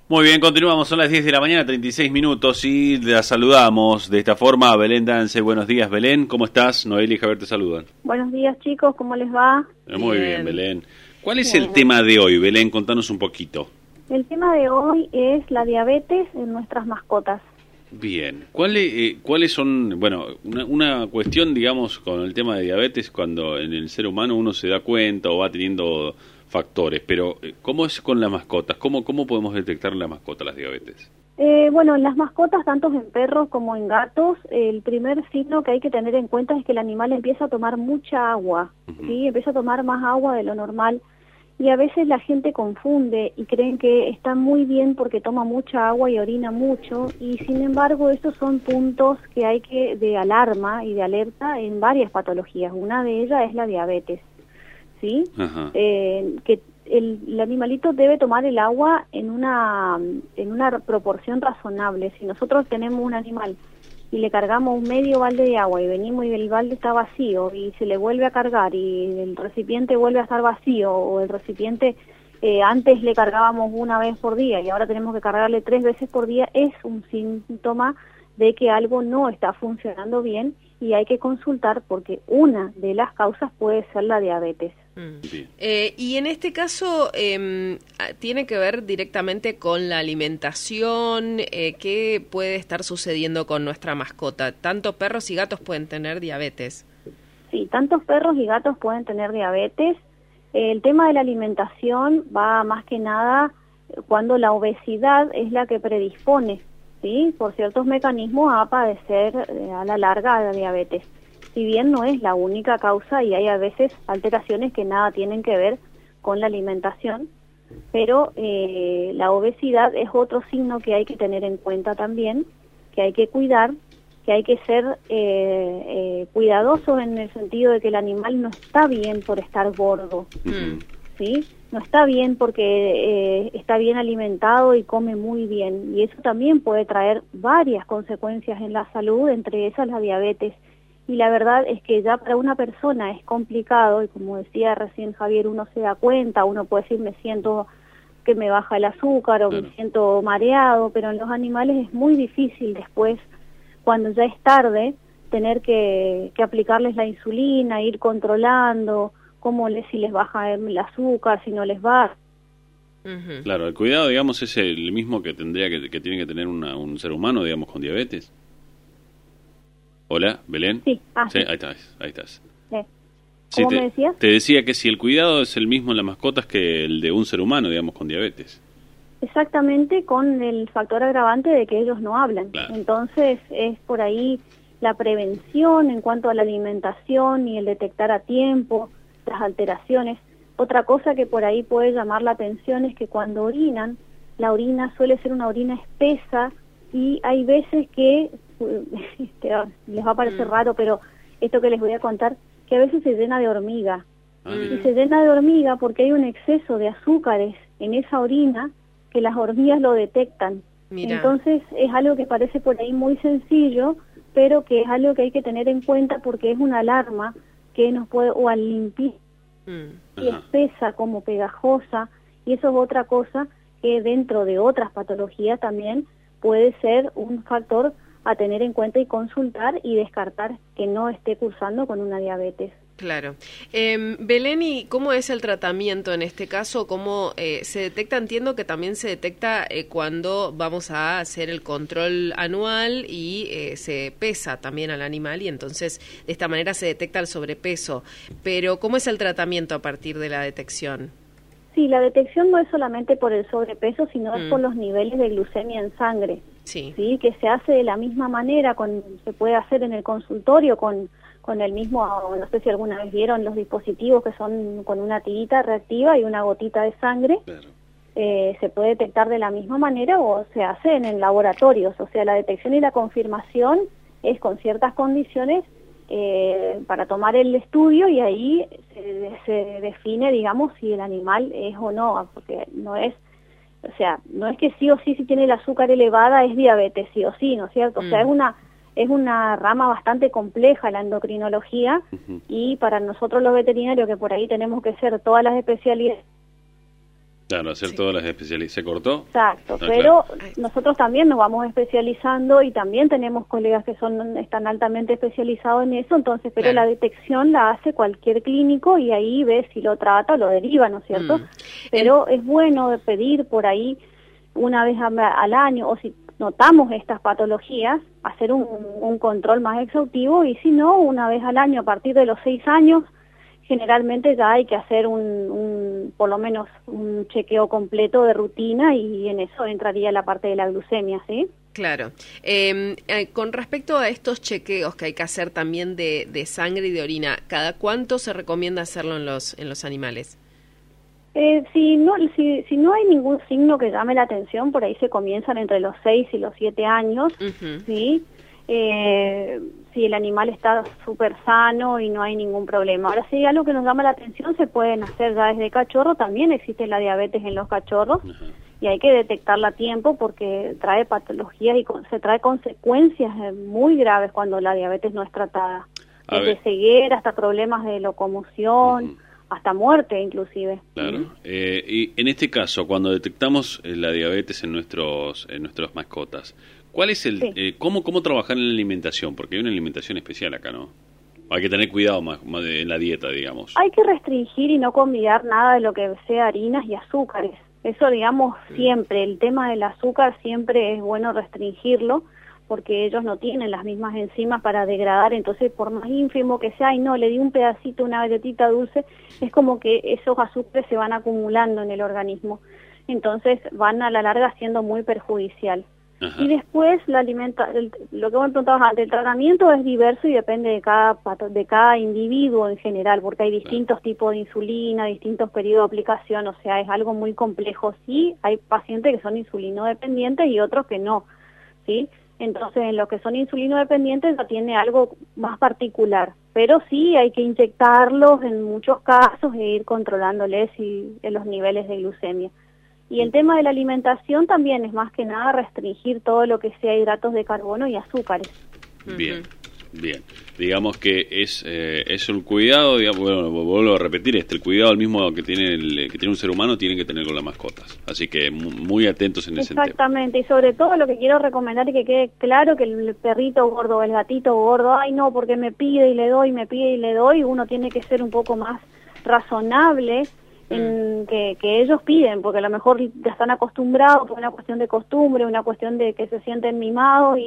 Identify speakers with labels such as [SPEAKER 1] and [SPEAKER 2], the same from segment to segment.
[SPEAKER 1] Muy bien, continuamos, son las 10 de la mañana, 36 minutos, y la saludamos de esta forma a Belén Dance. Buenos días, Belén, ¿cómo estás? Noel y Javier te saludan.
[SPEAKER 2] Buenos días, chicos, ¿cómo les va?
[SPEAKER 1] Muy bien, Belén. ¿Cuál es el tema de hoy, Belén? Contanos un poquito.
[SPEAKER 2] El tema de hoy es la diabetes en nuestras mascotas.
[SPEAKER 1] Bien, ¿cuáles son, bueno, una cuestión, digamos, con el tema de diabetes, cuando en el ser humano uno se da cuenta o va teniendo factores, pero ¿cómo es con las mascotas? ¿Cómo podemos detectar en la mascota las diabetes?
[SPEAKER 2] Bueno, en las mascotas, tanto en perros como en gatos, el primer signo que hay que tener en cuenta es que el animal empieza a tomar mucha agua, ¿sí? Empieza a tomar más agua de lo normal, y a veces la gente confunde y creen que está muy bien porque toma mucha agua y orina mucho, y sin embargo estos son puntos que hay de alarma y de alerta en varias patologías. Una de ellas es la diabetes, ¿sí? Que el animalito debe tomar el agua en una proporción razonable. Si nosotros tenemos un animal y le cargamos un medio balde de agua y venimos y el balde está vacío y se le vuelve a cargar y el recipiente vuelve a estar vacío, o el recipiente antes le cargábamos una vez por día y ahora tenemos que cargarle 3 veces por día, es un síntoma de que algo no está funcionando bien y hay que consultar, porque una de las causas puede ser la diabetes.
[SPEAKER 3] Y en este caso, ¿tiene que ver directamente con la alimentación? ¿Qué puede estar sucediendo con nuestra mascota? ¿Tanto perros y gatos pueden tener diabetes?
[SPEAKER 2] Sí, tantos perros y gatos pueden tener diabetes. El tema de la alimentación va más que nada cuando la obesidad es la que predispone, ¿sí?, por ciertos mecanismos a padecer a la larga la diabetes. Si bien no es la única causa y hay a veces alteraciones que nada tienen que ver con la alimentación, pero la obesidad es otro signo que hay que tener en cuenta también, que hay que cuidar, que hay que ser cuidadosos en el sentido de que el animal no está bien por estar gordo, ¿sí? No está bien porque está bien alimentado y come muy bien, y eso también puede traer varias consecuencias en la salud, entre esas la diabetes. Y la verdad es que ya para una persona es complicado, y como decía recién Javier, uno se da cuenta, uno puede decir me siento que me baja el azúcar o me siento mareado, pero en los animales es muy difícil después, cuando ya es tarde, tener que aplicarles la insulina, ir controlando si les baja el azúcar, si no les va.
[SPEAKER 1] Claro, el cuidado, digamos, es el mismo que tendría que tiene que tener un ser humano, digamos, con diabetes. Hola, Belén.
[SPEAKER 2] Sí,
[SPEAKER 1] sí. Ahí estás.
[SPEAKER 2] ¿Cómo me decías?
[SPEAKER 1] Te decía que si el cuidado es el mismo en las mascotas que el de un ser humano, digamos, con diabetes.
[SPEAKER 2] Exactamente, con el factor agravante de que ellos no hablan.
[SPEAKER 1] Claro.
[SPEAKER 2] Entonces es por ahí la prevención en cuanto a la alimentación y el detectar a tiempo las alteraciones. Otra cosa que por ahí puede llamar la atención es que cuando orinan, la orina suele ser una orina espesa, y hay veces que les va a parecer raro, pero esto que les voy a contar, que a veces se llena de hormiga. Y se llena de hormiga porque hay un exceso de azúcares en esa orina que las hormigas lo detectan. Mira. Entonces es algo que parece por ahí muy sencillo, pero que es algo que hay que tener en cuenta porque es una alarma que nos puede, o al limpiar, y espesa como pegajosa, y eso es otra cosa que dentro de otras patologías también puede ser un factor a tener en cuenta y consultar y descartar que no esté cursando con una diabetes.
[SPEAKER 3] Claro. Belén, ¿y cómo es el tratamiento en este caso? ¿Cómo se detecta? Entiendo que también se detecta cuando vamos a hacer el control anual y se pesa también al animal, y entonces de esta manera se detecta el sobrepeso. Pero ¿cómo es el tratamiento a partir de la detección?
[SPEAKER 2] Sí, la detección no es solamente por el sobrepeso, sino es por los niveles de glucemia en sangre. Sí, que se hace de la misma manera, se puede hacer en el consultorio con el mismo, no sé si alguna vez vieron los dispositivos que son con una tirita reactiva y una gotita de sangre. Claro. Se puede detectar de la misma manera o se hace en laboratorios. O sea, la detección y la confirmación es con ciertas condiciones para tomar el estudio, y ahí se define, digamos, si el animal es o no, porque no es, o sea, no es que sí o sí si tiene el azúcar elevada es diabetes, sí o sí, ¿no es cierto? O sea, es una rama bastante compleja la endocrinología, y para nosotros los veterinarios, que por ahí tenemos que ser todas las especialidades
[SPEAKER 1] Claro, hacer todas las especialidades. ¿Se cortó?
[SPEAKER 2] Exacto, pero nosotros también nos vamos especializando y también tenemos colegas que están altamente especializados en eso, entonces, pero la detección la hace cualquier clínico y ahí ve si lo trata o lo deriva, ¿no es cierto? Pero es bueno pedir por ahí una vez al año, o si notamos estas patologías, hacer un control más exhaustivo, y si no, una vez al año, a partir de los 6 años, generalmente ya hay que hacer por lo menos un chequeo completo de rutina, y en eso entraría la parte de la glucemia, ¿sí?
[SPEAKER 3] Claro. Con respecto a estos chequeos que hay que hacer también de sangre y de orina, ¿cada cuánto se recomienda hacerlo en los animales?
[SPEAKER 2] Si no hay ningún signo que llame la atención, por ahí se comienzan entre los 6 y los 7 años, ¿sí? Si el animal está súper sano y no hay ningún problema. Ahora, si hay algo que nos llama la atención, se pueden hacer ya desde cachorro. También existe la diabetes en los cachorros y hay que detectarla a tiempo porque trae patologías y se trae consecuencias muy graves cuando la diabetes no es tratada. Desde ceguera hasta problemas de locomoción, hasta muerte inclusive.
[SPEAKER 1] Claro. Y en este caso, cuando detectamos la diabetes en nuestros mascotas, ¿cuál es cómo trabajar en la alimentación? Porque hay una alimentación especial acá, ¿no? Hay que tener cuidado más en la dieta, digamos.
[SPEAKER 2] Hay que restringir y no combinar nada de lo que sea harinas y azúcares. Eso, digamos, siempre. El tema del azúcar siempre es bueno restringirlo porque ellos no tienen las mismas enzimas para degradar. Entonces, por más ínfimo que sea, y no, le di un pedacito, una galletita dulce, es como que esos azúcares se van acumulando en el organismo. Entonces, van a la larga siendo muy perjudicial. Y después lo que me preguntabas antes, el tratamiento es diverso y depende de cada individuo en general, porque hay distintos tipos de insulina, distintos periodos de aplicación, o sea, es algo muy complejo. Sí, hay pacientes que son insulinodependientes y otros que no, ¿sí? Entonces, en los que son insulinodependientes ya tiene algo más particular, pero sí hay que inyectarlos en muchos casos e ir controlándoles los niveles de glucemia. Y el tema de la alimentación también es más que nada restringir todo lo que sea hidratos de carbono y azúcares.
[SPEAKER 1] Bien. Digamos que es un cuidado, digamos, bueno, vuelvo a repetir, el cuidado el mismo que tiene un ser humano tienen que tener con las mascotas. Así que muy atentos en ese tema.
[SPEAKER 2] Exactamente, y sobre todo lo que quiero recomendar es que quede claro que el perrito gordo, el gatito gordo, ay no, porque me pide y le doy, uno tiene que ser un poco más razonable en que ellos piden, porque a lo mejor ya están acostumbrados por una cuestión de costumbre, una cuestión de que se sienten mimados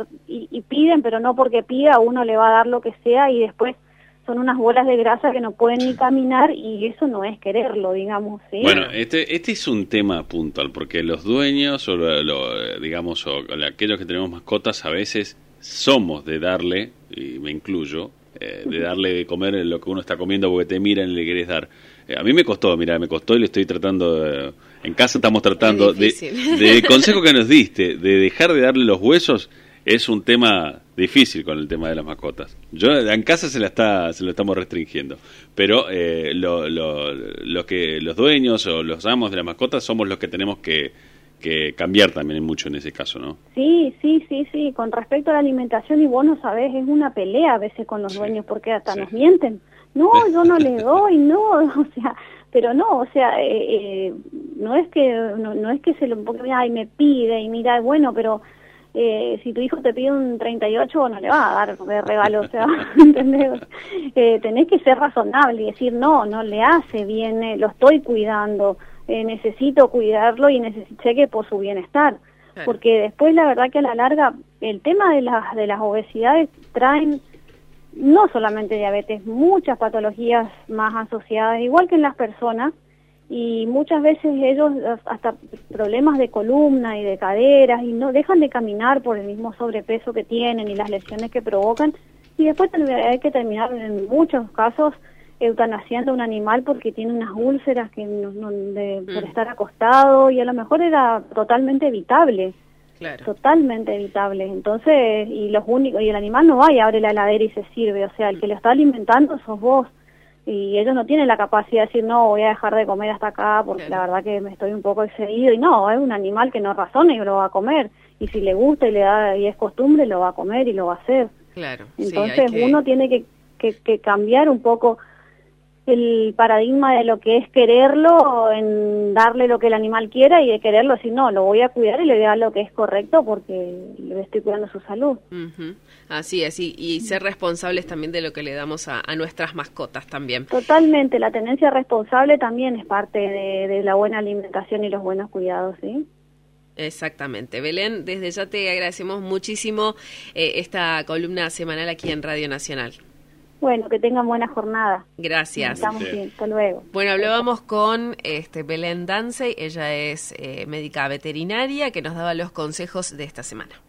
[SPEAKER 2] y piden, pero no porque pida uno le va a dar lo que sea y después son unas bolas de grasa que no pueden ni caminar y eso no es quererlo, digamos, ¿sí?
[SPEAKER 1] Bueno, este es un tema puntual, porque los dueños o digamos aquellos que tenemos mascotas a veces somos de darle, y me incluyo, de darle de comer lo que uno está comiendo porque te miran y le querés dar. A mí me costó y le estoy tratando, en casa estamos tratando de consejo que nos diste, de dejar de darle los huesos, es un tema difícil con el tema de las mascotas. Yo en casa se lo estamos restringiendo, pero los dueños o los amos de las mascotas somos los que tenemos que cambiar también mucho en ese caso, ¿no?
[SPEAKER 2] Sí, con respecto a la alimentación, y vos no sabés, es una pelea a veces con los dueños porque hasta nos mienten. No, yo no le doy, no, o sea, pero no, o sea, no es que se lo, porque ay, me pide y mira, bueno, pero si tu hijo te pide un 38 no le vas a dar de regalo, o sea, ¿entendés? Tenés que ser razonable y decir, no le hace bien, lo estoy cuidando, necesito cuidarlo y sé que por su bienestar, porque después la verdad que a la larga el tema de las obesidades traen no solamente diabetes, muchas patologías más asociadas, igual que en las personas, y muchas veces ellos hasta problemas de columna y de caderas, y no dejan de caminar por el mismo sobrepeso que tienen y las lesiones que provocan, y después hay que terminar en muchos casos eutanasiando a un animal porque tiene unas úlceras que por estar acostado, y a lo mejor era totalmente evitable. Claro. Totalmente evitable. Entonces, y el animal no va y abre la heladera y se sirve, o sea, el que lo está alimentando sos vos, y ellos no tienen la capacidad de decir, no, voy a dejar de comer hasta acá porque la verdad que me estoy un poco excedido, y no, es un animal que no razona y lo va a comer, y si le gusta y le da y es costumbre, lo va a comer y lo va a hacer.
[SPEAKER 3] Claro.
[SPEAKER 2] Entonces uno tiene que cambiar un poco el paradigma de lo que es quererlo, en darle lo que el animal quiera, y de quererlo decir, no, lo voy a cuidar y le voy a dar lo que es correcto porque le estoy cuidando su salud.
[SPEAKER 3] Así es, y ser responsables también de lo que le damos a nuestras mascotas también.
[SPEAKER 2] Totalmente, la tenencia responsable también es parte de la buena alimentación y los buenos cuidados, ¿sí?
[SPEAKER 3] Exactamente. Belén, desde ya te agradecemos muchísimo esta columna semanal aquí en Radio Nacional.
[SPEAKER 2] Bueno, que tengan buena jornada.
[SPEAKER 3] Gracias.
[SPEAKER 2] Estamos bien, hasta luego.
[SPEAKER 3] Bueno, hablábamos con Belén Dancey, ella es médica veterinaria que nos daba los consejos de esta semana.